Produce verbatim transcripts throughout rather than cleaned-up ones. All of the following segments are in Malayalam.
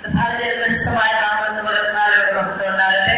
വ്യത്യസ്തമായ നാമെന്ന് പകർന്നാലവിടെ മഹത്വം ഉണ്ടാകട്ടെ.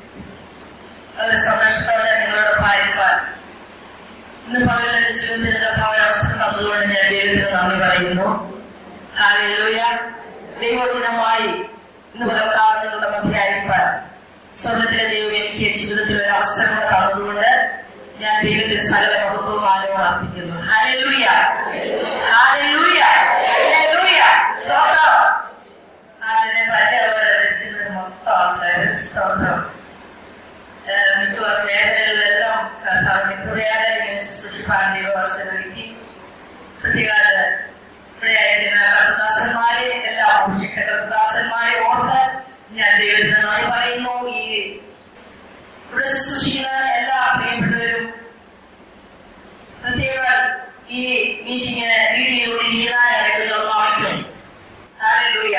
വളരെ സന്തോഷത്തോടെ നിങ്ങളോട് പാലിപ്പാൻ ഇന്ന് പകലിന്റെ ജീവിതത്തിൽ കർത്താവിന്റെ അവസരം തന്നതുകൊണ്ട് ഞാൻ ദൈവത്തിന് നന്ദി പറയുന്നു. ഹല്ലേലൂയ. ദൈവവചനമായി ഇന്ന് പകർത്താൻ നിങ്ങളുടെ മധ്യയായിരിക്കാൻ സ്വർഗത്തിലെ ദൈവം എനിക്ക് ജീവിതത്തിൽ ഒരു അവസരം തന്നതുകൊണ്ട് ഞാൻ ദൈവത്തിന് സകല മഹത്വവും ആരോപണം അർപ്പിക്കുന്നു. Hallelujah, hallelujah, hallelujah. സ്തോത്രം. അതിനെ പരിചയപ്പെടുത്തുന്നത് മൊത്തം ആൾക്കാർ സ്തോത്രം. മിക്കവാറും മേഖലകളിലെല്ലാം കർത്താവിനെ കുറയാതെ ഇങ്ങനെ ശുശ്രൂഷിപ്പാൻ ദൈവവസരം ഒരുക്കി. പ്രത്യേക ഇവിടെയായിരിക്കുന്ന കർത്തദാസന്മാരെ, എല്ലാ ഭൂഷിക്ക കർത്തദാസന്മാരെ ഓർത്ത് ഞാൻ ദൈവത്തിന് നന്ദി പറയുന്നു. ഈ ഇവിടെ ശുശ്രൂഷിക്കുന്ന എല്ലാ പ്രിയപ്പെട്ടവരും പ്രത്യേക ഈ മീറ്റിങ്ങിന് വീഡിയോയിലൂടെ നീതായിരിക്കും. ഹല്ലേലൂയ.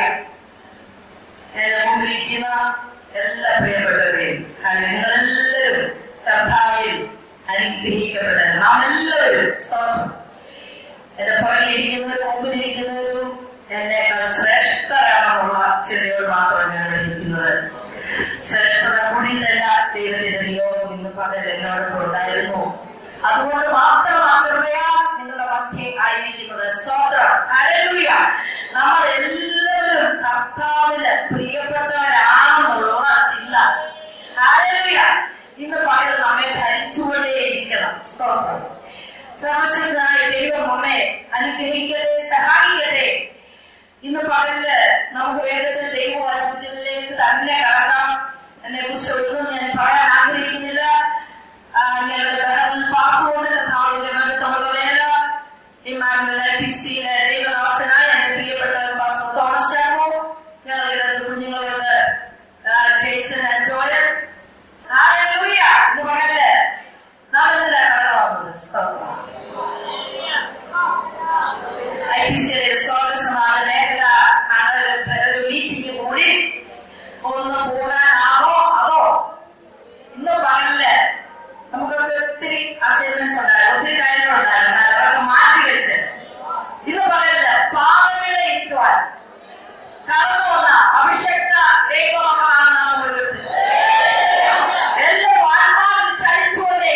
മുമ്പിലിരിക്കുന്ന എല്ലാ പ്രിയപ്പെട്ടവരെയും നിങ്ങളെല്ലാവരും കർത്താവിൽ അനുഗ്രഹിക്കപ്പെട്ടത് നാം എല്ലാവരും സ്തോത്രം. എന്റെ പുറകിലിരിക്കുന്നവരും മുമ്പിലിരിക്കുന്നവരും എന്നേക്കാൾ ശ്രേഷ്ഠരാണെന്നുള്ള ചിന്തയോട് മാത്രമാണ് ഞാൻ ഇരിക്കുന്നത്. ശ്രേഷ്ഠത കൂടിയിട്ടല്ല, ദൈവത്തിന്റെ നിയോഗം ഇന്ന് പകൽ എന്നോടൊത്തുണ്ടായിരുന്നു. അതുകൊണ്ട് മാത്രമാകൃപയാ നിങ്ങളുടെ മധ്യേ ആയിരിക്കുന്നത്. സ്തോത്രം. ഹല്ലേലൂയ. നമ്മൾ എല്ലാവരും കർത്താവിന് പ്രിയപ്പെട്ടവരാണെന്നുള്ള ചിന്ത ഹല്ലേലൂയ ഇന്ന് പകൽ നമ്മെ ധരിച്ചുകൊണ്ടേയിരിക്കണം. സ്തോത്രം. സർവശക്തനായ ദൈവം നമ്മെ അനുഗ്രഹിക്കട്ടെ, സഹായിക്കട്ടെ. ഇന്ന് പകല് നമുക്ക് വേഗത്തിൽ ദൈവവചനത്തിലേക്ക് തന്നെ കടക്കാം. എന്നെ കുറിച്ച് ഒന്നും ഞാൻ പറയാൻ ആഗ്രഹിക്കുന്നില്ല. ഞങ്ങളുടെ പാർത്തുകൊണ്ട് കർത്താവിന്റെ മഹത്വമുള്ള വേല ഇമ്മാനുവൽ പി സിയിലെ ദൈവദാസനായ എന്റെ പ്രിയപ്പെട്ട പാസ്റ്റർ തോമസ് ചാക്കോ, ഞങ്ങളുടെ കുഞ്ഞുങ്ങളോട് ജെയ്സൺ ജോയൽ. ഹല്ലേലൂയ. ഇന്ന് പകല് നാം എന്തിനാണ് കടന്നു സ്തോത്രം. ഐ പി സിയിലെ സ്വാഗതസമാന മേഖല ഒരു മീറ്റിംഗ് കൂടി ഒന്ന് പോകാനാണോ അതോ ഇന്ന് പകല് നമുക്കൊക്കെ ഒത്തിരി അസൈൻമെന്റ്സ് ഉണ്ടായിരുന്നു, ഒത്തിരി കാര്യങ്ങളുണ്ടായിരുന്നു. അതൊക്കെ മാറ്റി വെച്ച് ഇന്ന് പകല് പാവങ്ങളെ ഇരിക്കുവാൻ കടന്നു വന്ന അഭിഷക്ത ദൈവമക്കളാണ് നാം ഓരോരുത്തരും. എല്ലാം ആത്മാവിൽ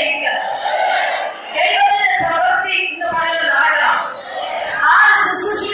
ചലിച്ചുകൊണ്ടേയിരിക്കണം. ദൈവത്തിന്റെ പ്രവൃത്തി ഇന്ന് പകല് നടക്കണം. ആ ശുശ്രൂഷ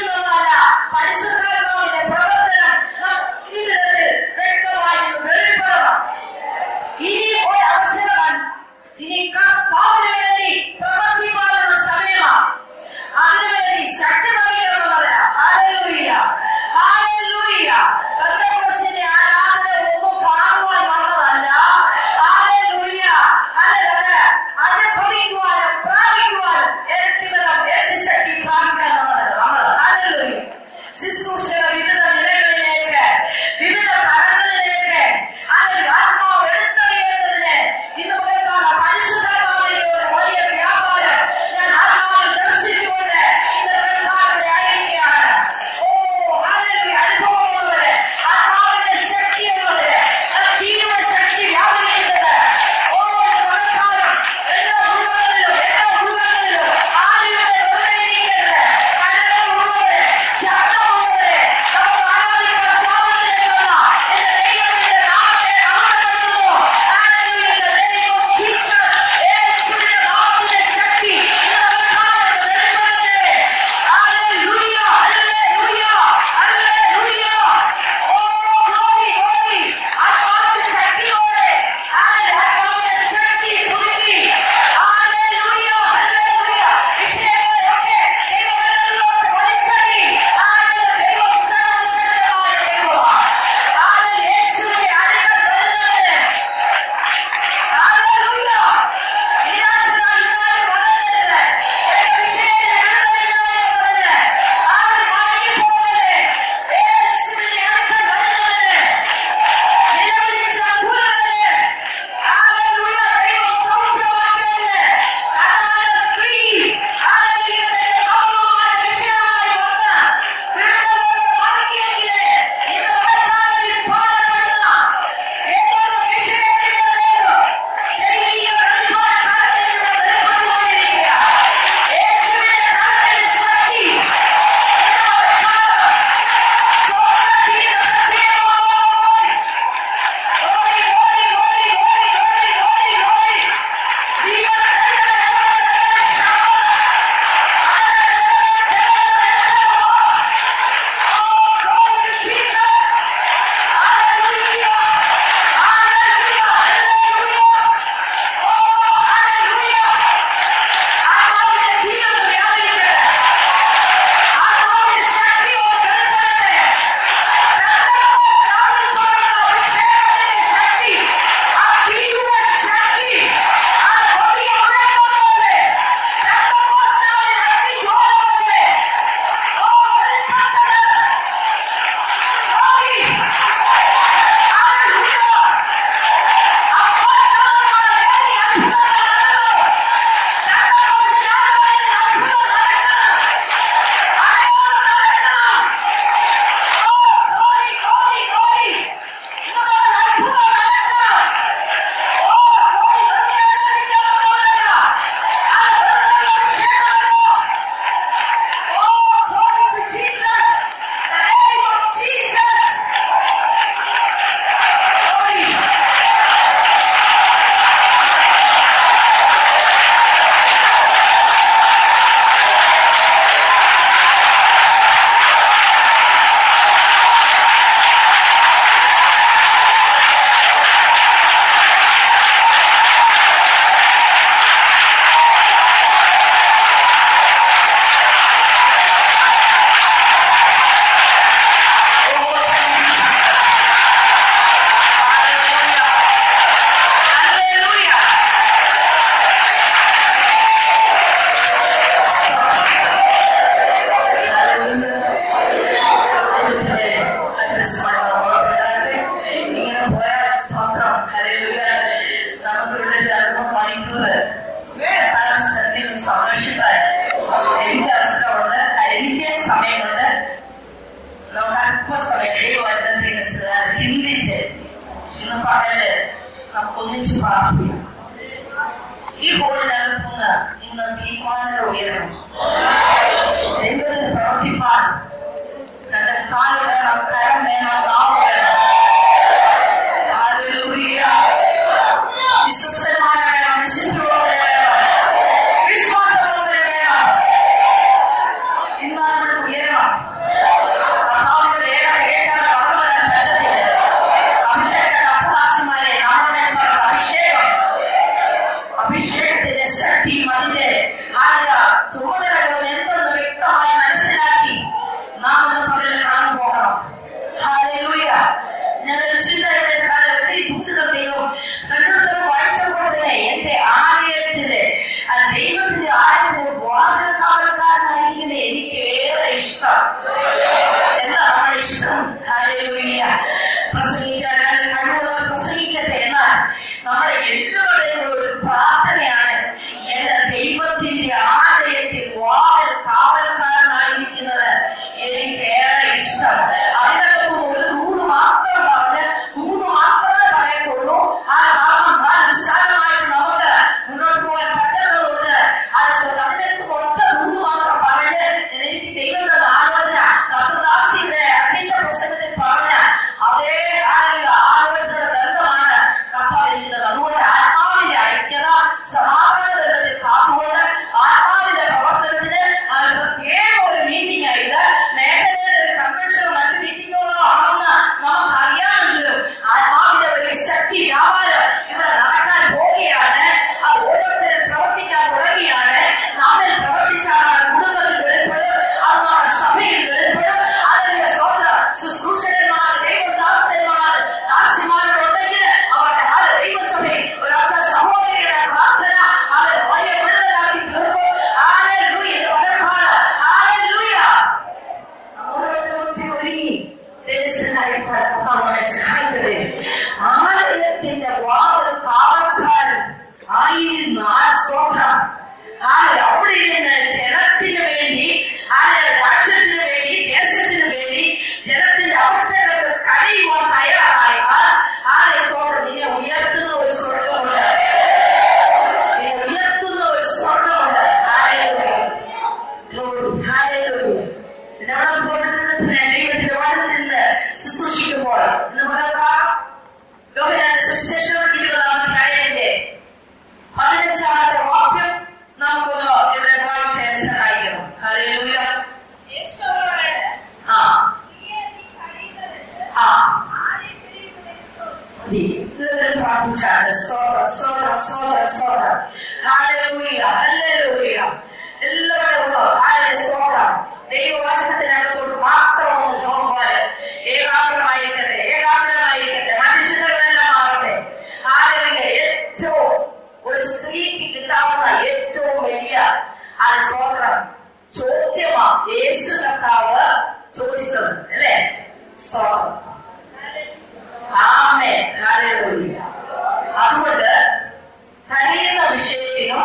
ഉയരണം. ദൈവത്തിന് പ്രവർത്തിപ്പാൻ തന്റെ കാൽ വേണം, കരം വേണം, നാവ് വേണം. ഹല്ലേലൂയ. വിശ്വസ്തന്മാരെ വേണം, വിശുദ്ധിയുള്ളവരെ വേണം, വിശ്വാസമുള്ളവരെ വേണം. ഇന്ന് നമ്മൾ ഉയരണം. കർത്താവിന്റെ ലേഖനം കേൾക്കാതെ കടന്നു വരാൻ പറ്റത്തില്ല. അഭിഷേക അഭ്യാസിമാരെ നമ്മുടെ മേൽ പറഞ്ഞ അഭിഷേകം, അഭിഷേകത്തിന്റെ ശക്തിയും അതിന്റെ ചുമതലകളും എന്തെന്ന് വ്യക്തമായി മനസ്സിലാക്കി നാം ഒന്ന് പകൽ കടന്നു പോകണം. ഹല്ലേലൂയ. ഞങ്ങളുടെ ചിന്തയുടെ ഒത്തിരി ദൂതുകളുടെയും സകലതരം വായിച്ചപ്പോഴേ എന്റെ ആലയത്തിന്റെ ദൈവത്തിന്റെ ആലയത്തിന്റെ വാതിൽ കാവൽക്കാരനായിരിക്കുന്ന എനിക്ക് ഏറെ ഇഷ്ടം. എന്താ നമ്മുടെ ഇഷ്ടം? ഹല്ലേലൂയ. പ്രസംഗിക്കാൻ കഴിവുള്ളവർ പ്രസംഗിക്കട്ടെ. എന്നാൽ നമ്മുടെ എല്ലാവരുടെയും ഒരു പ്രാർത്ഥനയാണ്, എന്റെ ദൈവത്തിന്റെ ആലയത്തിൽ വാതിൽ കാവൽക്കാരനായിരിക്കുന്നത് എനിക്ക് ഏറെ ഇഷ്ടം. അതിനകത്ത് ഒരു ദൂത് മാത്രം പറഞ്ഞ് ദൂത് മാത്രമേ പറയത്തുള്ളൂ. ആ കാരണം വിശാലമായിട്ട് നമുക്ക് മുന്നോട്ട് പോകാൻ പറ്റുന്നതുകൊണ്ട് അതിനകത്ത് ഒറ്റ ദൂത് മാത്രം പറഞ്ഞ് എനിക്ക് ദൈവത്തിന്റെ ആലോചന കർത്തദാസിയുടെ അധ്യക്ഷ പ്രസംഗത്തിൽ പറഞ്ഞ അതേ ആലോചനയുടെ ബന്ധമാണ് കർത്താവിരിക്കുന്നത്. അതുകൊണ്ട് ആത്മാവിന്റെ ഐക്യത സമാധാനത്തിൽ കാത്തുകൊണ്ട് ആത്മാവിന്റെ പ്രവർത്തനത്തിന് പ്രത്യേക ഒരു മീറ്റിംഗ് ആയത് മേഖലയിലെ ഒരു കൺവെൻഷനോ മറ്റു മീറ്റിങ്ങുകളോ ആണെന്ന് നമുക്ക് അറിയാമെങ്കിലും ആത്മാവിന്റെ വലിയ ശക്തി വ്യാപാരം ഇവിടെ നടക്കാൻ പോവുകയാണ്. അത് ഓരോരുത്തരും പ്രവർത്തിക്കാൻ തുടങ്ങിയാണ്. നമ്മിൽ പ്രവർത്തിച്ചാണ് കുടുംബത്തിൽ വെളിപ്പെടും, അത് നമ്മുടെ സഭയിൽ വെളിപ്പെടും. അതിന്റെ സ്വന്തം ശുശ്രൂഷകന്മാർ, ദൈവദാസന്മാർ, ദാസിമാരുണ്ടെങ്കിൽ അവരുടെ ആ ദൈവസഭയിൽ ഒരൊറ്റ സഹോദരിയുടെ പ്രാർത്ഥന അവർ വലിയ വിടുതലാക്കി തീർക്കും. ഹല്ലേലൂയ. പകർക്കാലം ഹല്ലേലൂയ. ഓരോരുത്തരും ഒരുങ്ങി ദേശത്തിനായിട്ട് നമ്മളെ സഹായിക്കട്ടെ. ആലയത്തിന്റെ വാതിൽ കാവൽക്കാരൻ ആയിരുന്നു ആ സ്തോത്രം. അവിടെ ഇരുന്ന് ജനത്തിന് വേണ്ടി, രാജ്യത്തിന് വേണ്ടി, ദേശത്തിന് വേണ്ടി, ജനത്തിന്റെ അവസ്ഥകൾക്ക് കഴിയുവാൻ തയ്യാറായാൽ ആരെ സ്തോത്രം നിന്നെ ഉയർത്തുന്ന ഒരു സ്വർഗമുണ്ട്. നിന്നെ ഉയർത്തുന്ന ഒരു സ്വർഗമുണ്ട്. ഹല്ലേലൂയ. ഹല്ലേലൂയ. നമ്മുടെ സ്വർഗത്തിന് ദൈവത്തിന്റെ വാതിൽ നിന്ന് ശുശ്രൂഷിക്കുമ്പോൾ ഇന്ന് പറയാം യോഹന്നാന്റെ സുവിശേഷം ഇരുപതാം അധ്യായത്തിന്റെ പതിനഞ്ചാമത്തെ വാക്യം നമുക്കൊന്ന് ഇവിടെ വായിച്ചാൽ സഹായിക്കണം. ഹല്ലേലൂയ. ആ ആ പ്രാർത്ഥിച്ചാണ്. സ്തോത്രം സ്തോത്രം സ്തോത്രം സ്തോത്രം. Hallelujah hallelujah. എല്ലാവരും ഉള്ളോ ഹല്ലേലൂയ സ്തോത്രം. ദൈവവചനത്തിനകത്തോട്ട് മാത്രം ഒന്ന് നോക്കുമ്പോൾ ഏകാഗ്രമായിരിക്കട്ടെ, ഏകാഗ്രമായിരിക്കട്ടെ. മറ്റു ചിന്തകളെല്ലാം ആവട്ടെ. ഹല്ലേലൂയ. ഏറ്റവും ഒരു സ്ത്രീക്ക് കിട്ടാവുന്ന ഏറ്റവും വലിയ ആ സ്തോത്രം ചോദ്യമാണ് യേശു കർത്താവ് ചോദിച്ചത്, അല്ലേ? സ്തോത്രം. ആമേൻ. ഹല്ലേലൂയ. അതുകൊണ്ട് കരയുന്ന വിഷയത്തിനും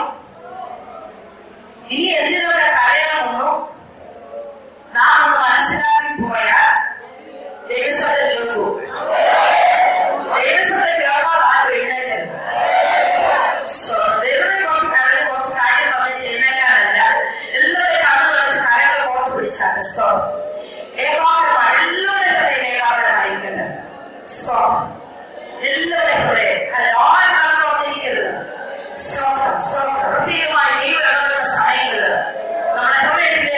ഇനി എന്തിനോടെ കരയണമെന്നും നാം ഒന്ന് മനസ്സിലാക്കി പോയാൽ ദൈവശബ്ദം കേൾക്കൂ. ദൈവശബ്ദം കേൾക്കാൻ ആരും എഴുന്നേക്കരുത്. ദൈവത്തെ കുറച്ച് കരകൾ കുറച്ച് കാര്യം പറഞ്ഞ് എഴുന്നേക്കാനല്ല, എല്ലാവരും കണ്ണു കളിച്ച് കരകൾ പുറത്ത് പിടിച്ചാണ്. സ്തോത്രം. ഏകാഗ്രമാണ്. എല്ലാവരുടെ ഹൃദയം ഏകാഗ്രമായിരിക്കട്ടെ. സ്തോത്രം. എല്ലാവരുടെ ഹൃദയം ആരും കണ്ണു തുറന്നിരിക്കരുത്. സ്തോത്രം സ്തോത്രം. പ്രത്യേകമായി ദൈവം ഇടപെടുന്ന സമയങ്ങളിൽ നമ്മുടെ ഹൃദയത്തിലെ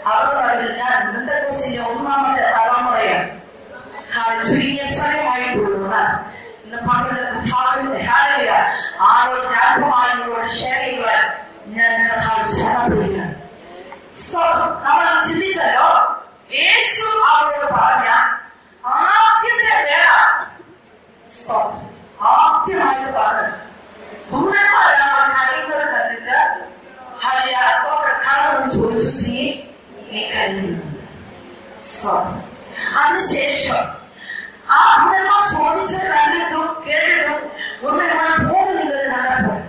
അവരുടെ നടുവിൽ ഞാൻ ബന്ധക്കോസിന്റെ ഒന്നാമത്തെ തലമുറയാണ്. ചുരുങ്ങിയ സമയമായിട്ടുള്ള ഇന്ന് പകൽ കഥാവിന്റെ ഹാലയ ആലോചന അല്പമായി നിങ്ങളോട് ഷെയർ ചെയ്യുവാൻ ഞാൻ കഥാവ് ക്ഷണപ്പെടുകയാണ്. നമ്മൾ ചിന്തിച്ചല്ലോ, യേശു അവരോട് പറഞ്ഞ ആദ്യത്തെ വേള ആദ്യമായിട്ട് പറഞ്ഞത് ദൂരന്മാരാണ് കരയുന്നത് കണ്ടിട്ട് കടന്നു ചോദിച്ചു, സ്ത്രീ നീ കരയുന്നുണ്ട്. അതിനുശേഷം ആ ഭൂതന്മാർ ചോദിച്ചത് കണ്ടിട്ടും കേട്ടിട്ടും ദൂരന്മാർ പോകുന്നില്ലെന്ന് കണ്ടപ്പോൾ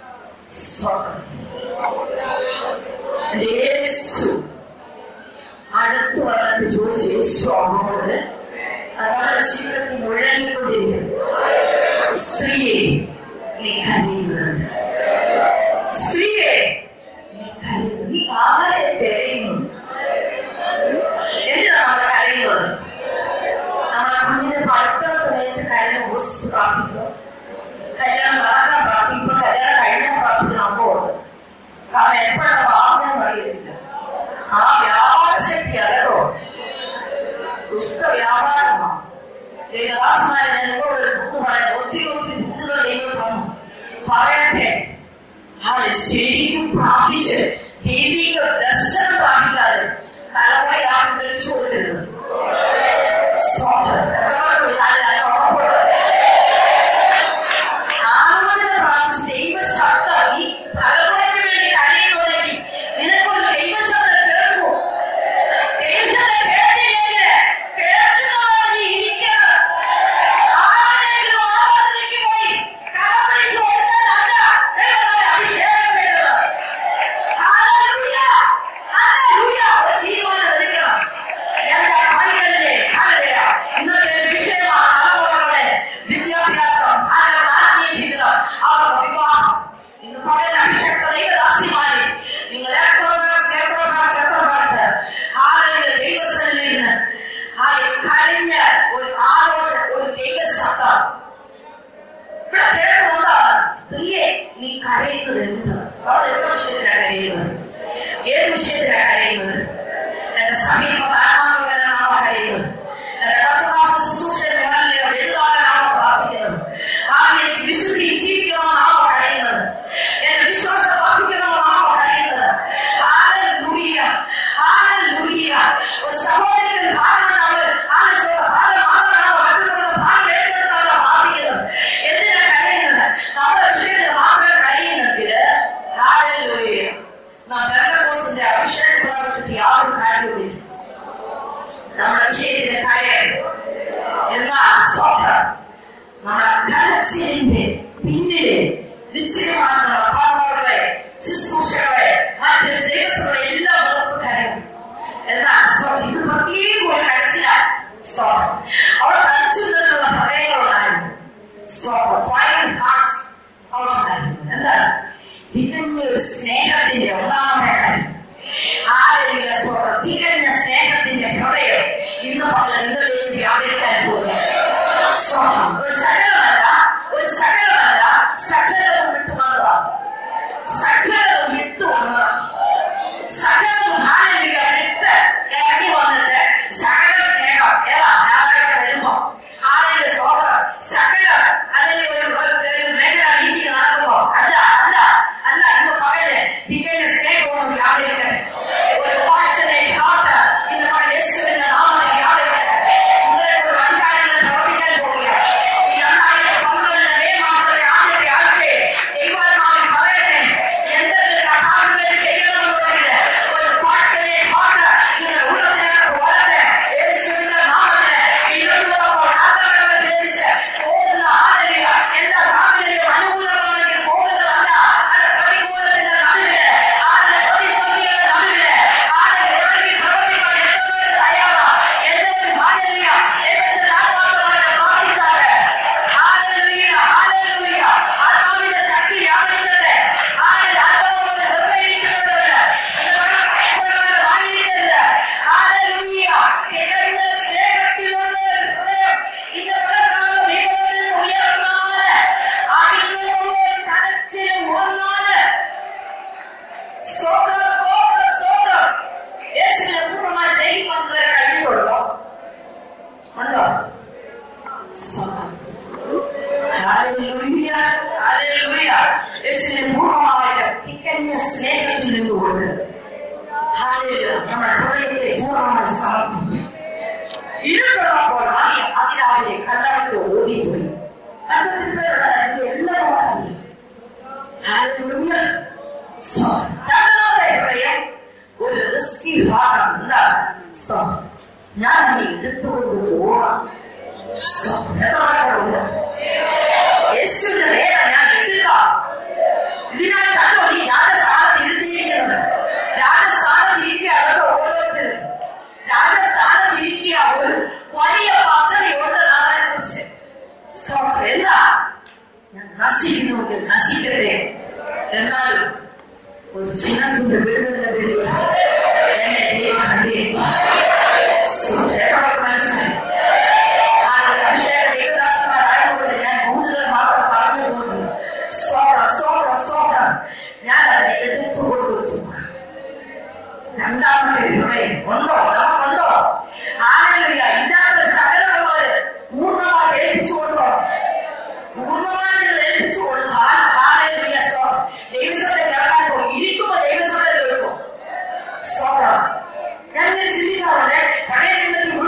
യേശു അടുത്ത് വന്നിട്ട് ചോദിച്ചു, യേശു അവരോട് അവരുടെ ജീവിതത്തിൽ മുഴങ്ങിക്കൊണ്ടിരിക്കും, സ്ത്രീയെ നീ കരയുന്നുണ്ട്, സ്ത്രീയെ നീ കരയുന്നു, നീ ആരെ തിരയുന്നു? എന്തിനാണ് നമ്മൾ കരയുന്നത്? നമ്മളെ കുഞ്ഞിന് പഠിത്ത സമയത്ത് കരഞ്ഞ ഹോസ്റ്റ് പ്രാർത്ഥിക്കുക, കല്യാണം നടക്കാൻ പ്രാർത്ഥിക്കുക, കല്യാണം കഴിഞ്ഞാൽ പ്രാർത്ഥിക്കുന്ന അമ്മോട്. കാരണം എപ്പോഴാണ് വാങ്ങുന്നതെന്ന് അറിയത്തില്ല. ആ വ്യാപാര ശക്തി അതോ ദുഷ്ട വ്യാപാരമാണ്. ദേവദാസന്മാരെ ഞാൻ നിങ്ങളോട് ഒരു ദൂത് പറയാൻ, ഒത്തിരി ഒത്തിരി ദൂതുകൾ ദൈവം തന്നു. പറയട്ടെ, ശരിക്കും പ്രാർത്ഥിച്ച് ദൈവിക ദർശനം പ്രാർത്ഥിക്കാതെ തലമുറയാകും കഴിച്ചു കൊടുക്കരുത്. ആലോചന പ്രാർത്ഥിച്ച് ദൈവശബ്ദം ഈ തലമുറയ്ക്ക് വേണ്ടി കരയുന്നതെങ്കിൽ നിനക്കൊരു ദൈവശബ്ദം കേൾക്കൂ. ദൈവശബ്ദം കേട്ടില്ലെങ്കിൽ കേൾക്കുന്നവർ ഇരിക്കണം. ആരെങ്കിലും ആരാധനയ്ക്ക് പോയി കരം പിടിച്ച് കൊടുക്കാനല്ല ദൈവത്തെ അഭിഷേകം ചെയ്തത്. Hallelujah, hallelujah. തീരുമാനം എടുക്കണം. എന്റെ ഭാഗ്യല്ലേ, ഹല്ലേലൂയ. ഇന്നത്തെ വിഷയമാണ് തലമുറകളുടെ വിദ്യാഭ്യാസം, അവരുടെ ആത്മീയ ജീവിതം, അവരുടെ വിവാഹം. ഇന്ന് പകൽ അഭിഷേക ദൈവദാസിമാരെ നിങ്ങൾ എത്ര പേർക്ക് എത്ര പേർക്ക് എത്ര പേർക്ക് ഹാലയിലെ ദൈവസ്ഥലിരുന്ന് കഴിഞ്ഞ ഒരു ആളോട് ഒരു ദൈവശബ്ദം ഇവിടെ കേൾക്കുന്നതാണ്, സ്ത്രീയെ നീ കരയുന്നത് എന്ത്? അവൾ ഏത് വിഷയത്തിലാണ് കരയുന്നത്? ഏത് വിഷയത്തിലാണ് കരയുന്നത്? എന്റെ സമീപം ആത്മാക്കളാണോ കരയുന്നത്? എന്റെ കർത്തമാസ ശുശ്രൂഷയുടെ എഴുതാനാണോ പ്രാർത്ഥിക്കുന്നത്? ആദ്യം എനിക്ക് വിശുദ്ധി ജീവിക്കണമെന്നാണോ കരയുന്നത്? എന്റെ വിശ്വാസം വർദ്ധിക്കണമെന്നാണോ കരയുന്നത്? Hallelujah, hallelujah. ഒരു സഹോദരൻ ഭാരം നമ്മൾ ആലസ്യമുള്ള ഭാരം മാത്രമാണോ മറ്റുള്ളവരുടെ ഭാരം ഏറ്റെടുത്താണോ പ്രാർത്ഥിക്കുന്നത്? എന്തിനാ കരയുന്നത്? നമ്മുടെ വിഷയത്തിൽ മാത്രമേ കരയുന്നെങ്കിൽ ഹല്ലേലൂയ നാം പെന്തക്കോസ്തിന്റെ അഭിഷേകം പ്രാപിച്ചിട്ട് യാതൊരു കാര്യവുമില്ല. നമ്മുടെ വിഷയത്തിന്റെ കാര്യം എന്നാൽ സ്തോത്രം, നമ്മുടെ കരച്ചിലിന്റെ പിന്നില് നിശ്ചയമാണ് നമ്മുടെ ഭാവങ്ങളെ, ശുശ്രൂഷകളെ, മറ്റ് ദൈവങ്ങളെ എല്ലാം ഓർത്ത് കരയും. എന്നാൽ സ്തോത്രം, ഇത് പ്രത്യേക ഒരു കരച്ചിലാണ്. സ്തോത്രം, അവിടെ കരച്ചിലുള്ള ഹൃദയങ്ങളുണ്ടായിരുന്നു. സ്തോത്രം, ഫൈവ് ഹാർട്ട്സ് അവർക്കുണ്ടായിരുന്നു. എന്താണ്? തികഞ്ഞ ഒരു സ്നേഹത്തിന്റെ ഒന്നാമത്തെ കാര്യം. ആരെയും സ്തോത്രം, തികഞ്ഞ സ്നേഹത്തിന്റെ ഹൃദയം ഇന്ന് പല നിങ്ങളിലേക്ക് വ്യാപരിക്കാൻ പോകുന്നു. സ്തോത്രം, ഒരു ശകലമല്ല, ഒരു ശകലമല്ല, സകലതും വിട്ടു വന്നതാണ്. സകലതും വിട്ടു വന്നതാണ്. സകലതും ഹാലയിക വിട്ട് ഇറങ്ങി വന്നിട്ട് സകല സ്നേഹം ഏതാ ഞായറാഴ്ച വരുമ്പോ ഹാലയിലെ സ്തോത്രം സകലം അല്ലെങ്കിൽ ഒരു മേഖല മീറ്റിംഗ് നടക്കുമ്പോ അല്ല അല്ല അല്ല ഇന്ന് പകല് തികഞ്ഞ സ്നേഹം യേശുവിനെ പൂർണ്ണമായിട്ട് തികഞ്ഞ സ്നേഹത്തിൽ നിന്നുകൊണ്ട് നമ്മുടെ ഹൃദയത്തെ പൂർണ്ണമായി സമർപ്പിക്കും. ഇരുട്ടുള്ളപ്പോൾ അറിയാം അതിരാവിലെ കല്ലറയ്ക്ക് ഓടിപ്പോയി. മറ്റൊരു പേരുടെ എല്ലാവരും അറിയാം. രണ്ടാമത്തെ ഹൃദയം ഒരു റിസ്കി ഹാർട്ടാണ്. എന്താണ്? ഞാൻ അങ്ങനെ എടുത്തുകൊണ്ട് പോകാം. യേശുവിന്റെ നേരെ ഞാൻ എടുക്കാം. ഇതിനായി കണ്ടോ ഈ രാജസ്ഥാനത്ത് ഇരുത്തിയിരിക്കുന്നത്? രാജസ്ഥാനത്ത് ഇരിക്കുക അവരുടെ ഓരോരുത്തരും രാജസ്ഥാനത്ത് ഇരിക്കുക ഒരു വലിയ പദ്ധതിയുണ്ട് നമ്മളെ കുറിച്ച്. എന്താ? ഞാൻ നശിക്കുന്നുവെങ്കിൽ നശിക്കട്ടെ, എന്നാൽ ഒരു ചിഹ്നത്തിന്റെ വിടുതലിന്റെ പേരിൽ എന്നെ ദൈവം കണ്ടിരിക്കും. മനസ്സിലായി? അഭിഷേക ദേവദാസന്മാരായതുകൊണ്ട് ഞാൻ കൂടുതൽ മാത്രം പറഞ്ഞു പോകുന്നു. സ്തോത്രം, സ്തോത്രം, സ്തോത്രം. ഞാൻ അതിനെ എടുത്തുകൊണ്ടു. രണ്ടാമത്തെ ഹൃദയം ഉണ്ടോ? നമുക്കുണ്ടോ? ആരെയില്ല. ഇല്ലാത്ത സകലമുള്ളവര് പൂർണ്ണമായി ഏൽപ്പിച്ചു കൊടുത്തോ? പൂർണ്ണമായി ഏൽപ്പിച്ചു കൊടുത്താൽ ദൈവത്തെ കേൾക്കാൻ പോയി ഇരിക്കുമ്പോ ദൈവത്തെ കേൾക്കും. സ്തോത്രം. ഞാൻ ചിന്തിക്കാറുണ്ട്, പഴയ നിയമത്തിൽ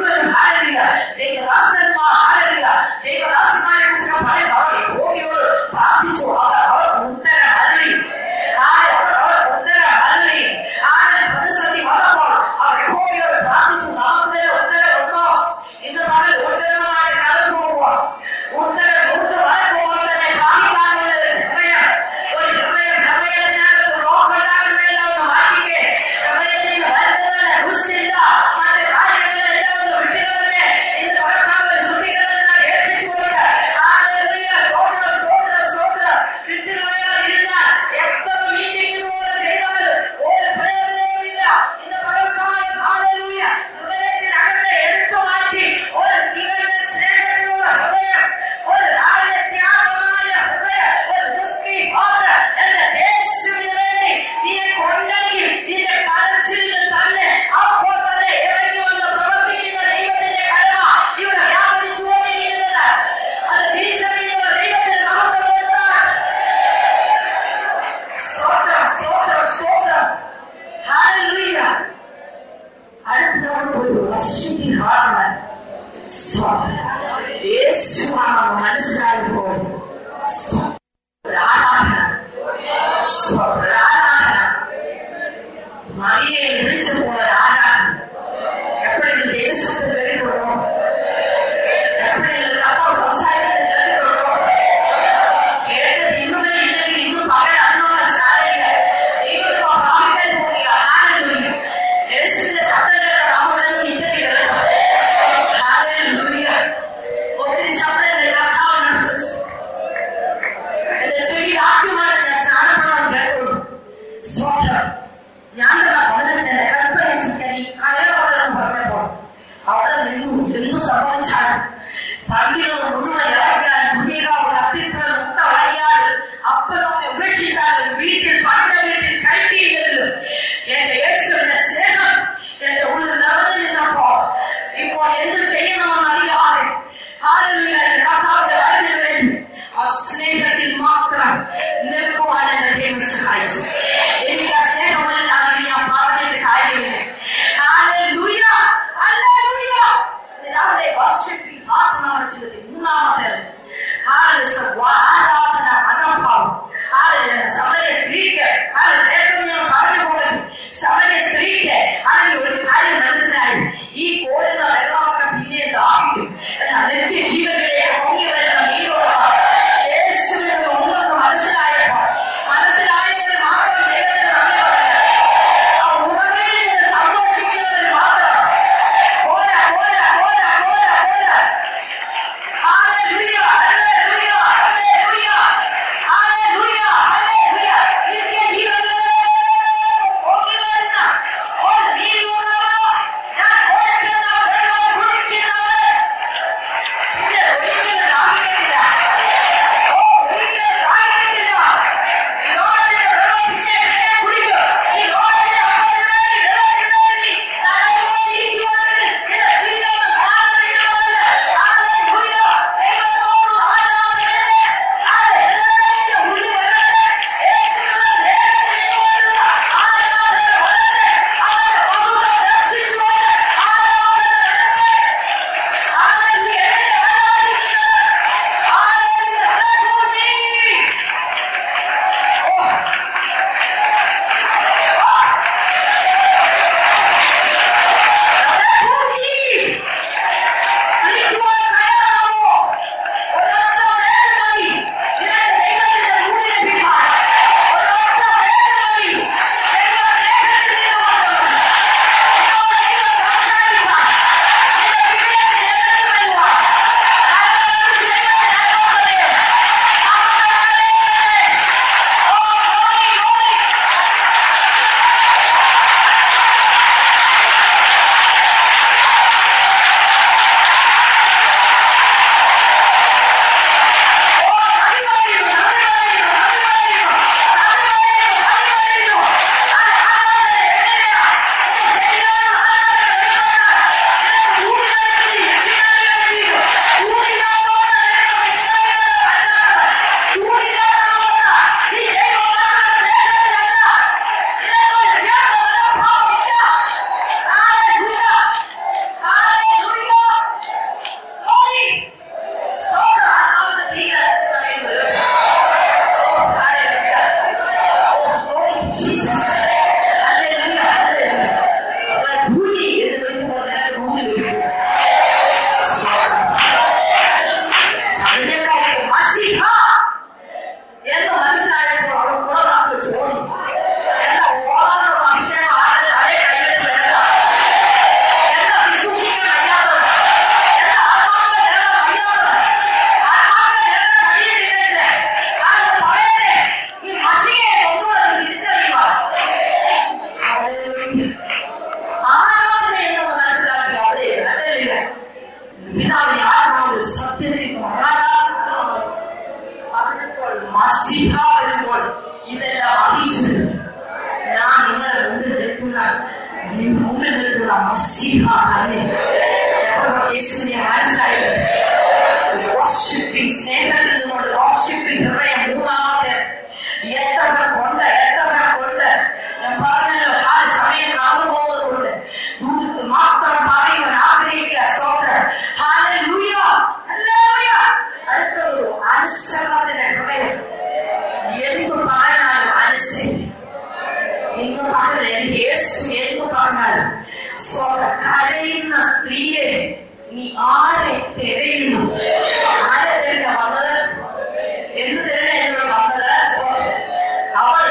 സ്ഥാപിച്ചത്. ഞാൻ നിങ്ങളെ മുമ്പിൽ നിൽക്കുന്ന മുമ്പിൽ നിൽക്കുന്ന മസീഹ യേശുവിനെ മനസ്സിലായിട്ട് വർഷിപ്പിംഗ് സ്നേഹത്തിൽ നിന്നുകൊണ്ട് വർഷിപ്പിംഗ് ഹൃദയം മൂന്നാമത്തെ എത്ര കൊണ്ട് എത്ര കൊണ്ട് ഞാൻ പറഞ്ഞല്ലോ ആ സമയം കടന്നു പോകുന്നതുകൊണ്ട് ദൂതത്തിൽ മാത്രം പറയുവാൻ ആഗ്രഹിക്കുക. സ്തോത്രം. Hallelujah hallelujah. അടുത്തതൊരു അനുസരണത്തിന്റെ ഹൃദയം. എന്തു പറഞ്ഞാലും അനുസരിക്കും. ഇന്ന് പകൽ എന്റെ യേശു എന്തു പറഞ്ഞാലും കരയുന്ന സ്ത്രീയെ നീ ആരെ തിരയുന്നു? ആരെ തിരഞ്ഞ വന്നത്? എന്ത് തിരഞ്ഞ എന്നോട് വന്നത്? അവൾ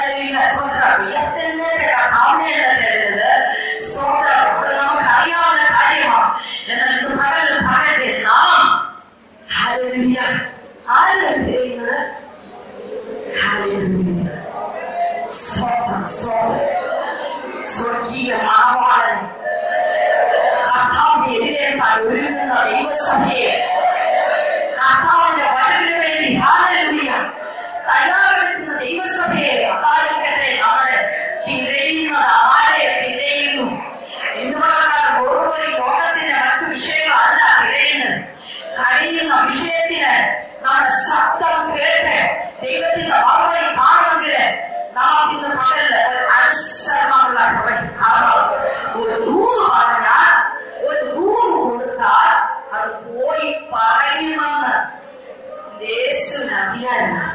കർത്താവിനെയല്ല തിരഞ്ഞത്. സ്തോത്രം. അത് നമുക്ക് അറിയാവുന്ന കാര്യമാണ്. എന്നാൽ ഇന്ന് പകൽ പറയട്ടെ, നാം ഹല്ലേലൂയ ആരെയാണ് തിരയുന്നത്? ഹല്ലേലൂയ. സ്തോത്രം സ്തോത്രം. സ്വർഗീയ മണവാളൻ കർത്താവിനെ എതിരേൽക്കാൻ ഒരുങ്ങുന്ന ദൈവസഭയെ കർത്താവിന്റെ വരവിന് വേണ്ടി ഹല്ലേലൂയ തയ്യാറെടുക്കുന്ന ദൈവസഭയെ അതായിരിക്കട്ടെ നമ്മളെ തിരയുന്നത്. ആരെ തിരയുന്നു? ഇന്നുകാലം ഓരോരോ ലോകത്തിന്റെ മറ്റു വിഷയങ്ങളല്ല തിരയുന്നത്. കഴിയുന്ന വിഷയത്തിന് നമ്മുടെ ശബ്ദം കേട്ട് ദൈവത്തിന്റെ മറുപടി കാണുമെങ്കിൽ നമുക്ക് ഇന്ന് പകല് ഒരു അനുസരണമുള്ള ഹൃദയം. കാരണം ഒരു ദൂത് പറഞ്ഞാൽ, ഒരു ദൂത് കൊടുത്താൽ അത് പോയി പറയുമെന്ന് യേശുവിന് അറിയാനാണ്.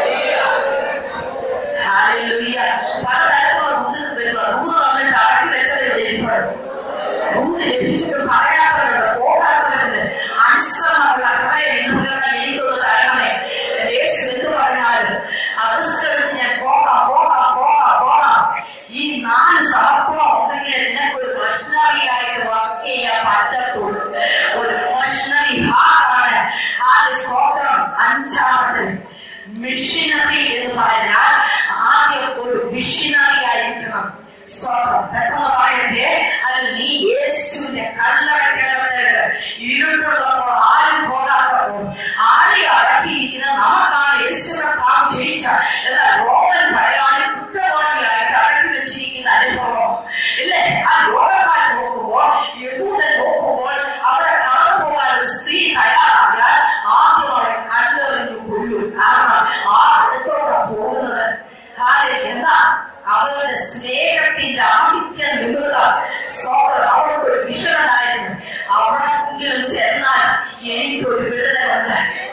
ഹല്ലേലൂയ. പലതരത്തിലുള്ള ദൂത് വരുക. ദൂത് വന്നിട്ട് അടക്കി വെച്ചവരുണ്ട്, ഇരിപ്പുണ്ട്. ദൂത് ലഭിച്ചിട്ട് പറയാത്തവരുണ്ട്, പോകാത്തവരുണ്ട്. അനുസരണമുള്ള ഹൃദയം ഇന്ന് എനിക്കൊന്ന് തരണമേ. യേശു എന്ത് പറഞ്ഞാലും അതൊക്കെ ഞാൻ പോകാം പോകാം പോകാം പോകാം. ഈ നാല് സമർപ്പണം ഉണ്ടെങ്കിൽ നിനക്കൊരു മിഷണറി ആയിട്ട് വർക്ക് ചെയ്യാൻ പറ്റത്തുള്ളൂ. ഒരു മിഷണറി ഹാർട്ടാണ് ആ സ്തോത്രം. അഞ്ചാമത് മിഷനറി എന്ന് പറഞ്ഞാൽ ആദ്യം ഒരു വിഷനറി ആയിരിക്കണം. സ്തോത്രം. പെട്ടെന്ന് പറയട്ടെ, അത് നീ യേശുവിന്റെ കല്ലറയ്ക്കകത്ത് ഇരുട്ടുള്ളപ്പോൾ ആരും പോകാത്തപ്പോൾ ആരെ അടക്കിയിരിക്കുന്ന നമുക്കാണ് യേശുവിനെ താൻ ജയിച്ച. എന്നാൽ റോമൻ പറയാതെ കുറ്റവാളിയായിട്ട് അടക്കി വെച്ചിരിക്കുന്ന അനുഭവം ഇല്ലേ? ആ ലോകക്കാരൻ നോക്കുമ്പോൾ, യഹൂദൻ നോക്കുമ്പോൾ അവിടെ കടന്നു പോകാൻ ഒരു സ്ത്രീ തയ്യാറായാൽ ആദ്യം അവളെ കല്ലെറിഞ്ഞു കൊല്ലും. കാരണം ആ അടുത്തോടെ പോകുന്നത് എന്താ? അവളുടെ സ്നേഹത്തിന്റെ ആധിക്യം നിമിത്ത സ്തോത്രം. അവൾക്കൊരു വിഷയം ഉണ്ടായിരുന്നു. അവിടെങ്കിലും ചെന്നാൽ എനിക്കൊരു വിടുതലുണ്ട്,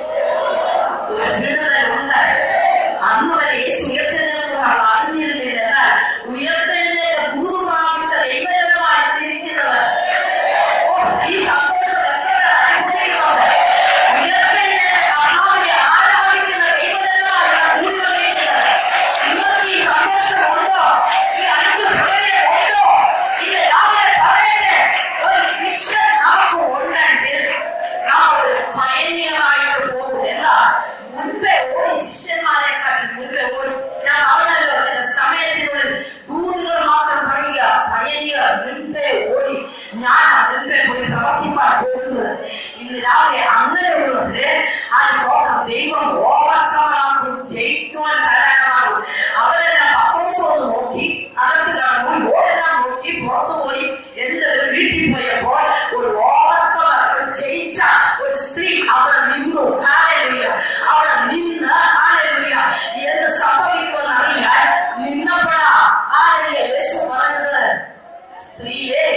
ഒരു വിടുതലുണ്ട്. അന്ന് വരെ യേശു ഉയർത്തെഴുന്നേൽക്കുമ്പോൾ അവൾ അറിഞ്ഞിരുന്നില്ല. എന്നാൽ ഉയർത്തെഴുന്നേൽക്ക ഭൂതു പ്രാപിച്ച ദൈവജനമായിട്ടിരിക്കുന്നത് ഈ സന്തോഷം എത്ര അനുഭവിക്കുന്നുണ്ട്. ഉയർത്തെഴുന്നേൽക്ക കർത്താവിനെ ആരാധിക്കുന്ന ദൈവജനമായാണ് കൂടി വന്നിരിക്കുന്നത്. നിങ്ങൾക്ക് ഈ സന്തോഷം ഉണ്ടോ? ഈ അഞ്ച് ഹൃദയം ഉണ്ടോ? ഇന്ന് രാവിലെ പറയട്ടെ, ഒരു വിഷൻ നമുക്ക് ഉണ്ടെങ്കിൽ നാം ഒരു പയനിയറായിട്ട് പോകും. എന്താ? മുൻപേ ഓടി ശിഷ്യന്മാരെക്കാട്ടിൽ മുൻപേ ഓടും. ഞാൻ പറഞ്ഞല്ലോ, എന്റെ സമയത്തിനുള്ളിൽ ദൂതുകൾ മാത്രം പറയുക. പയനിയർ മുൻപേ ഓടി ഞാൻ മുൻപേ പോയി പ്രവർത്തിപ്പാൻ പോകുന്നത്. ഇന്ന് രാവിലെ അങ്ങനെയുള്ളവര് ആ സ്തോത്രം ദൈവം ഓവർക്കമാക്കും, ജയിക്കുവാൻ തയ്യാറാകും. അവരെല്ലാം പത്രോസോട് നോക്കി അകത്ത് കടന്നു, ഓരെല്ലാം നോക്കി പുറത്തു പോയി. എല്ലാവരും വീട്ടിൽ പോയപ്പോൾ ഒരു ഓവർക്കം ജയിച്ച ഒരു സ്ത്രീ അവിടെ നിന്നു. ഹല്ലേലൂയ. അവിടെ നിന്ന് ഹല്ലേലൂയ എന്ത് സംഭവിക്കുമെന്ന് അറിയാൻ നിന്നപ്പോഴാ ഹല്ലേലൂയ യേശു പറഞ്ഞത്, സ്ത്രീയെ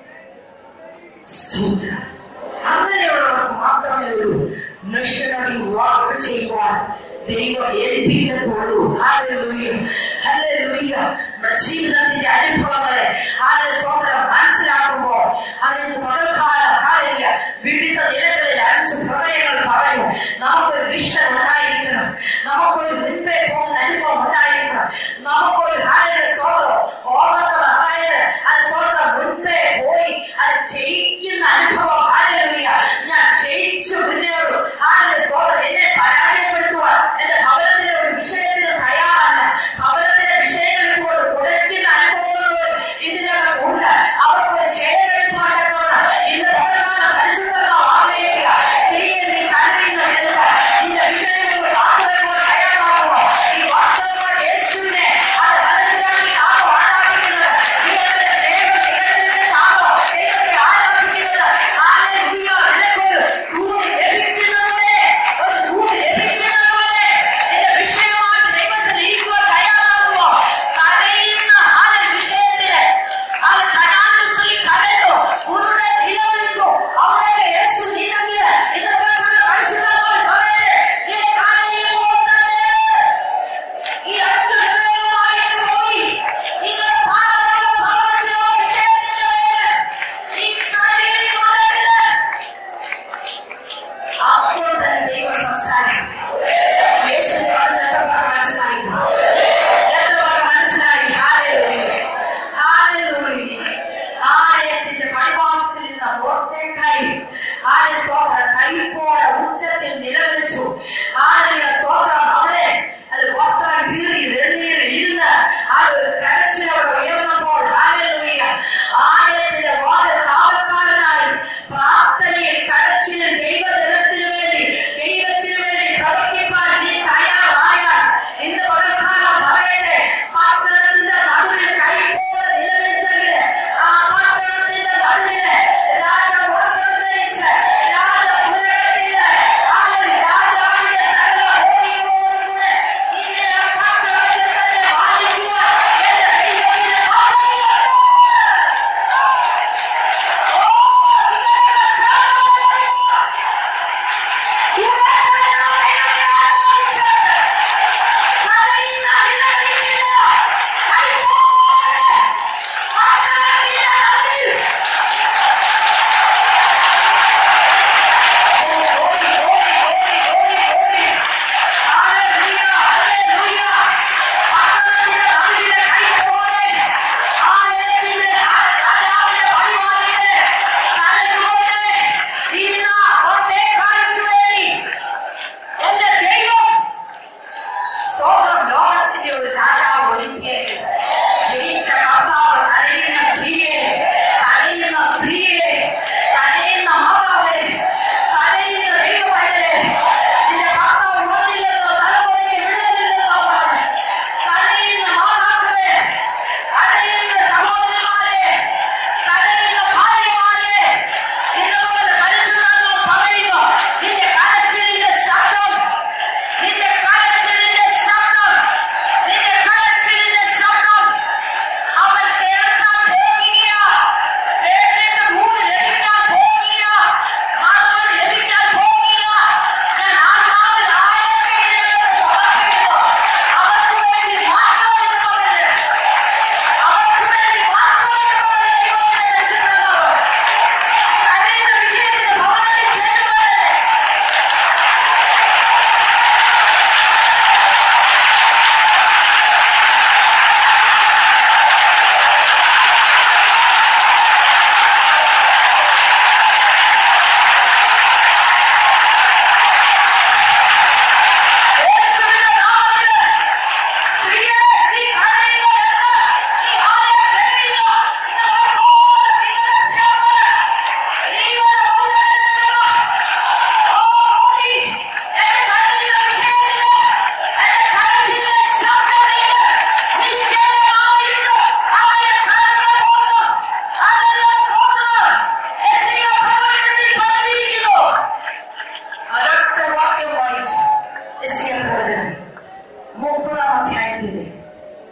സ്തോത്രം. അങ്ങനെയുള്ളവർക്ക് മാത്രമേ ഒരു മിഷനറി വർക്ക് ചെയ്യുവാൻ ദൈവം ഏൽപ്പിക്കത്തുള്ളൂ. Hallelujah hallelujah. നമ്മുടെ ജീവിതത്തിന്റെ അനുഭവങ്ങളെ സ്തോത്രം മനസ്സിലാക്കുമ്പോൾ അതിന് പകൽക്കാലം ഹല്ലേലൂയ വിവിധ നിലകളിൽ അഞ്ച് ഹൃദയങ്ങൾ പറയും. നമുക്കൊരു വിഷൻ ഉണ്ടായിരിക്കണം, നമുക്കൊരു മുൻപേ പോകുന്ന അനുഭവം ഉണ്ടായിരിക്കണം, നമുക്കൊരു ഹല്ലേലൂയ സ്തോത്രം ഓർമ്മ, അതായത് ആ സ്തോത്രം മുൻപേ പോയി അത് ജയിക്കുന്ന അനുഭവം. ഹല്ലേലൂയ. ഞാൻ ജയിച്ചു മുന്നേറും. ഹല്ലേലൂയ സ്തോത്രം. എന്നെ പരാജയപ്പെടുത്തുവാൻ എന്റെ ഭവനത്തിലെ ഒരു വിഷയത്തിന് തയ്യാറല്ല. ഭവനത്തിലെ വിഷയങ്ങളിൽ കൊണ്ട് കുഴയ്ക്കുന്ന അനുഭവങ്ങൾ ഇതിനകത്തുണ്ട്. അവർക്കൊരു ജയമെടുപ്പാണ് ഇന്ന് പകൽക്കാലം പരിശുദ്ധമോ ആഗ്രഹിക്കുക. സ്ത്രീയെ നീ കരുതുന്നത് എന്താ? നിന്റെ വിഷയങ്ങൾ കാത്തുവെപ്പോൾ തയ്യാറാകുമോ? ഈ വാസ്തവമായ യേശുവിനെ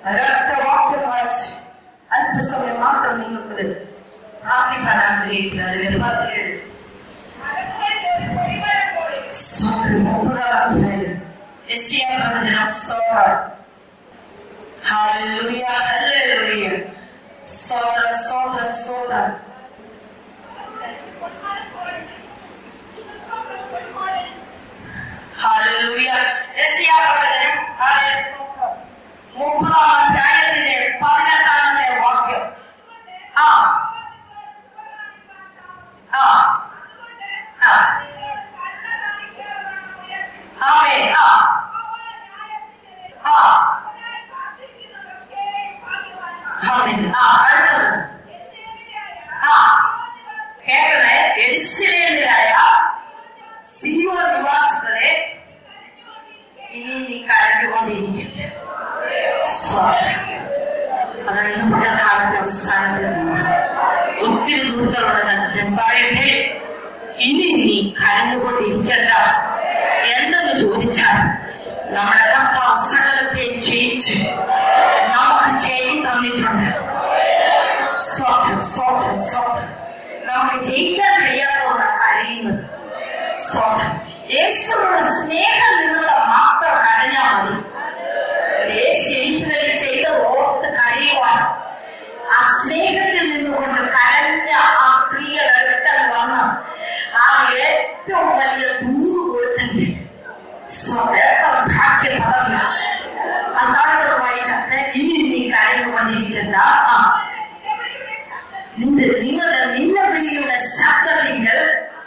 ഒരൊറ്റ വാക്യം വായിച്ച് അല്പസമയം മാത്രം നിങ്ങൾക്ക് പ്രാർത്ഥിക്കാൻ ആഗ്രഹിക്കുക. അതിൽ പതിനേഴ് യെശയ്യാ പ്രവചനം. സ്തോത്രം. Hallelujah, hallelujah. സ്തോത്രം, സ്തോത്രം, സ്തോത്രം. ഹല്ലേലൂയ. യെശയ്യാ പ്രവചനം മുപ്പതാം അധ്യായത്തിന്റെ പതിനെട്ടാമത്തെ വാക്യം. ആ ആ ആ ആമേൻ. ആ ആ ആമേൻ. ആ അടുത്തത് ആ കേൾക്കണേ. യെരൂശലേമിലായ സിയോൻ നിവാസികളെ, ഇനി നീ കരഞ്ഞുകൊണ്ടിരിക്കട്ടെ. അതാണ് ഇന്ന് പകൽക്കാലത്തെ അവസാനത്തിൽ ഒത്തിരി ദൂതകളുടെ പറയട്ടെ, ഇനി നീ കരഞ്ഞുകൊണ്ടിരിക്കണ്ട. എന്തെന്ന് ചോദിച്ചാൽ നമ്മുടെ കർത്താവ് സകലത്തെ ജയിച്ച് നമുക്ക് ജയം തന്നിട്ടുണ്ട്. സ്തോത്രം, സ്തോത്രം, സ്തോത്രം. നമുക്ക് ജയിക്കാൻ കഴിയാത്തതുകൊണ്ട് കരയുന്നത്. സ്തോത്രം. യേശുവിനോട് സ്നേഹം നിമിത്തം മാത്രം കരഞ്ഞാൽ മതി. യേശു യേശുവിനെ ചെയ്തത് ഓർത്ത് കരയുവാൻ, ആ സ്നേഹത്തിൽ നിന്നുകൊണ്ട് കരഞ്ഞ ആ സ്ത്രീയുടെ അടുക്കൽ വന്ന് ആ ഏറ്റവും വലിയ ദൂത് കൊടുത്തത് ഭാഗ്യ പദവിയ. അതാണ് വായിച്ചത്. ഇനി നീ കരഞ്ഞുകൊണ്ടിരിക്കണ്ട. നിങ്ങളുടെ നിലവിളിയുടെ ശബ്ദത്തിൽ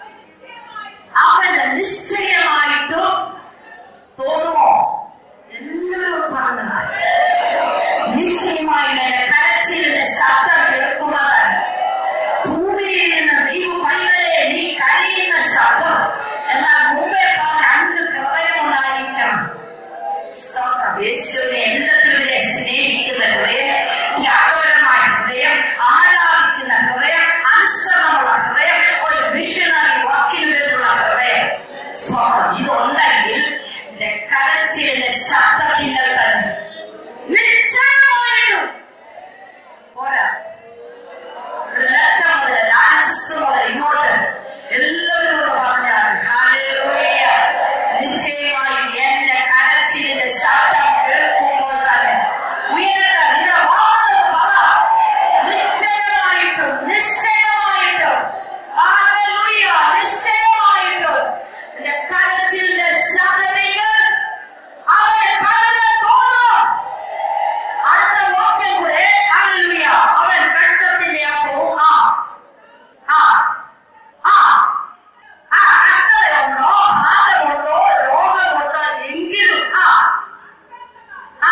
അവന് നിശ്ചയമായിട്ട് തോന്നുമോ? എല്ലാവരും പറഞ്ഞാൽ നിശ്ചയമായി കരച്ചിലിന്റെ ശബ്ദം കേൾക്കുമ്പോൾ ഭൂമിയിൽ നിന്ന് നീ പൈതലെ നീ കരയുന്ന ശബ്ദം. എന്നാൽ മുമ്പേ പറഞ്ഞ അഞ്ച് ഹൃദയം ഉണ്ടായിരിക്കണം. യേശുവിനെ എല്ലാത്തിലൂടെ സ്നേഹിക്കുന്ന ഹൃദയം, ത്യാഗപരമായ ഹൃദയം, ആരാധിക്കുന്ന ഹൃദയം, അനുസരണമുള്ള ഹൃദയം, ഒരു മിഷനറി വാക്കിന് വേണ്ടിയുള്ള ഹൃദയം. ഇതുണ്ടെങ്കിൽ നിന്റെ കരച്ചിലിന്റെ ശബ്ദത്തിന്റെ തന്നെ നിശ്ചയമായിട്ടും പോരാ. ലക്ഷം മുതൽ ലാലിസിസ്റ്റർ മുതൽ ഇങ്ങോട്ട് എല്ലാവരും പറഞ്ഞാൽ ഹല്ലേലൂയ, നിശ്ചയമായും എന്റെ കരച്ചിലിന്റെ ശബ്ദം കേൾക്കുമ്പോൾ തന്നെ ഉയരട്ടെ. നിങ്ങളുടെ വാക്ക് പറ, നിശ്ചയമായിട്ടും നിശ്ചയമായിട്ടും ഹല്ലേലൂയ, നിശ്ചയമായിട്ടും എന്റെ കരച്ചിലിന്റെ ശബ്ദത്തിൽ അവനെ കടന്നു തോന്നും. അടുത്ത വാക്യം കൂടെ ഹല്ലേലൂയ. അവൻ കഷ്ടത്തിന്റെ അപ്പോ ആ ആ ആ ആ കഷ്ടതയുണ്ടോ, ഭാരമുണ്ടോ, രോഗമുണ്ടോ എങ്കിലും ആ ആ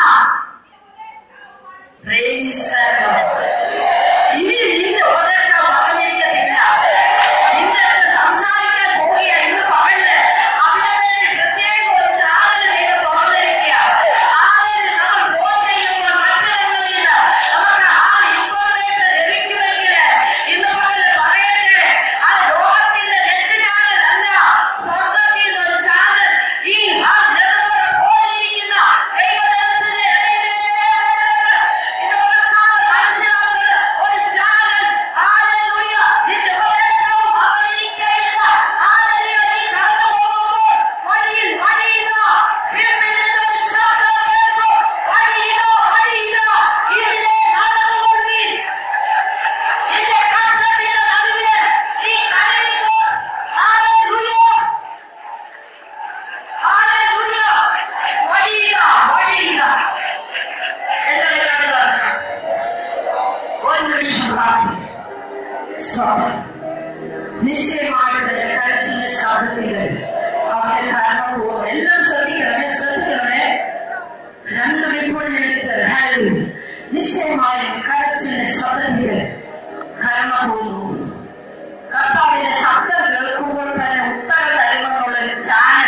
ഇനി നിന്റെ ഉപദേശം പറഞ്ഞിരിക്കത്തില്ല. ഇന്നത്തെ സംസാരിക്കാൻ പോവുക. ഇന്ന് പകല് അതിനുവേണ്ടി പ്രത്യേക ഒരു ചാനൽ നിങ്ങൾ തുറന്നിരിക്കുക. ആദ്യം നമ്മൾ ഫോൺ ചെയ്യുമ്പോൾ മറ്റിടങ്ങളിൽ നിന്ന് നമുക്ക് ആ ഇൻഫർമേഷൻ ലഭിക്കുമെങ്കിൽ ഇന്ന് പകല് പറയട്ടെ, ആ ലോകത്തിന്റെ നെറ്റ് ചാനൽ അല്ല, സ്വർഗത്തിൽ നിന്നൊരു ചാനൽ ഈ ആ നിരന്തരം പോയിരിക്കുന്ന ദൈവജനത്തിന്റെ ഇടയിലേക്ക് ഇന്ന് പകൽക്കാലം മനസ്സിലാക്കുന്ന ഒരു ചാനൽ. ഹല്ലേലൂയ. നിന്റെ ഉപദേഷ്ടവും അവരിക്കയില്ല. ഹല്ലേലൂയ. നീ കടന്നു പോകുമ്പോൾ വഴിയിൽ വഴിയില്ല. പിന്നിൽ നിന്നൊരു ശബ്ദം കേൾക്കും. വഴിയില്ല, വഴിയില്ല. ഇതിലെ നടന്നുകൊള്ളീൻ. നിന്റെ കഷ്ടത്തിന്റെ നടുവില് നീ കരയുമ്പോൾ ഹല്ലേലൂയ, ഹല്ലേലൂയ. വഴിയില്ല, വഴിയില്ല. എല്ലാവരും കണ്ണു അടച്ച് ഒരു നിമിഷം പ്രാർത്ഥിക്കുക. സ്തോത്രം. നിശ്ചയമായിട്ട് എന്റെ കരച്ചിലിന്റെ ശബ്ദത്തില് അവനെ കാരണം പോകും. എല്ലാം ശ്രദ്ധിക്കണമേ, ശ്രദ്ധിക്കണമേ. രണ്ട് ഇപ്പോൾ നിശ്ചയമായും കരച്ചിലിന്റെ ശബ്ദത്തില് കരണം പോകുന്നു. കർത്താവിന്റെ ശബ്ദം കേൾക്കുമ്പോൾ തന്നെ ഉത്തരം തരുമെന്നുള്ള ഒരു ചാനൽ,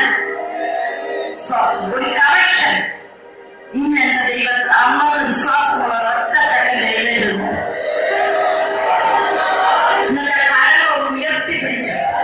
ഒരു കറക്ഷൻ. ഇന്ന് എന്റെ ദൈവം അമ്മയുടെ വിശ്വാസമുള്ള ഒറ്റ സെക്കൻഡ് എഴുതുന്നു. ഇന്നത്തെ കരങ്ങൾ ഉയർത്തിപ്പിടിച്ച്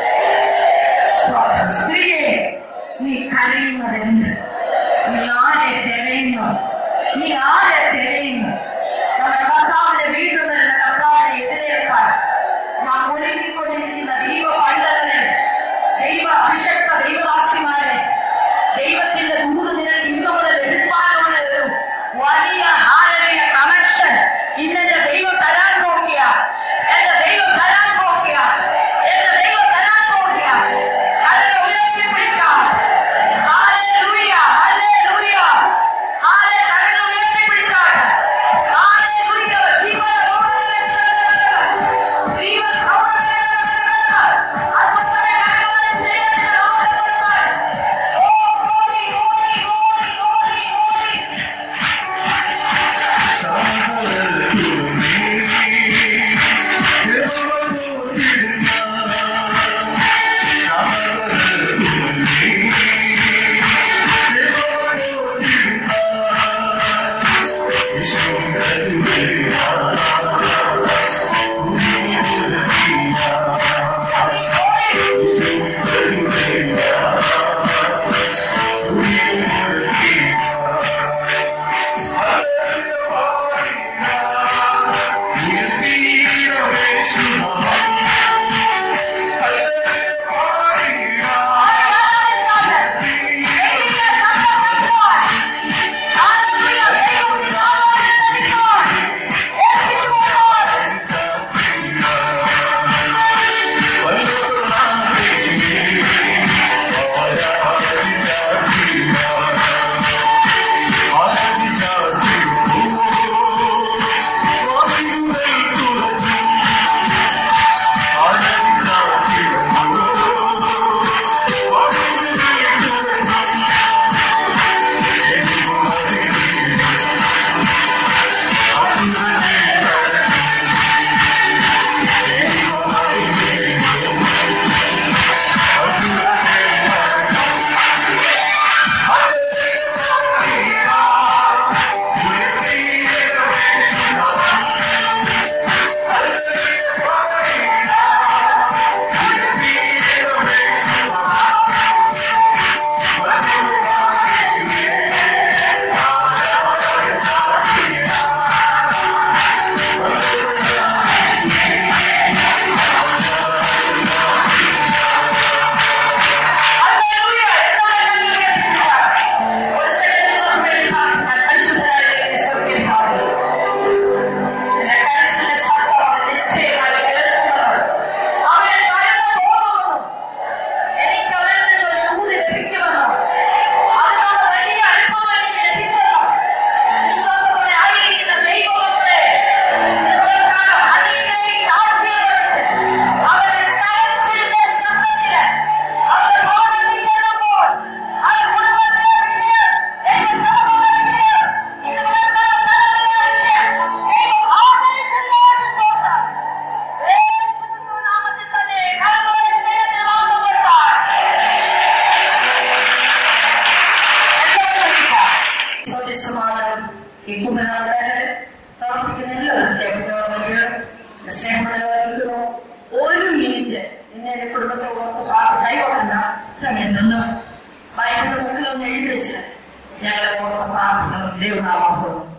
കുടുംബത്തെ ഓർത്ത് പാർത്ത് കൈകൊള്ളണ്ട തന്നെ നിന്നും ബൈബിളിന്റെ ബുക്കിലൊന്ന് എഴുതി വെച്ച് ഞങ്ങളെ ഓർത്ത് പ്രാർത്ഥനകളും ദൈവനാമത്തോടും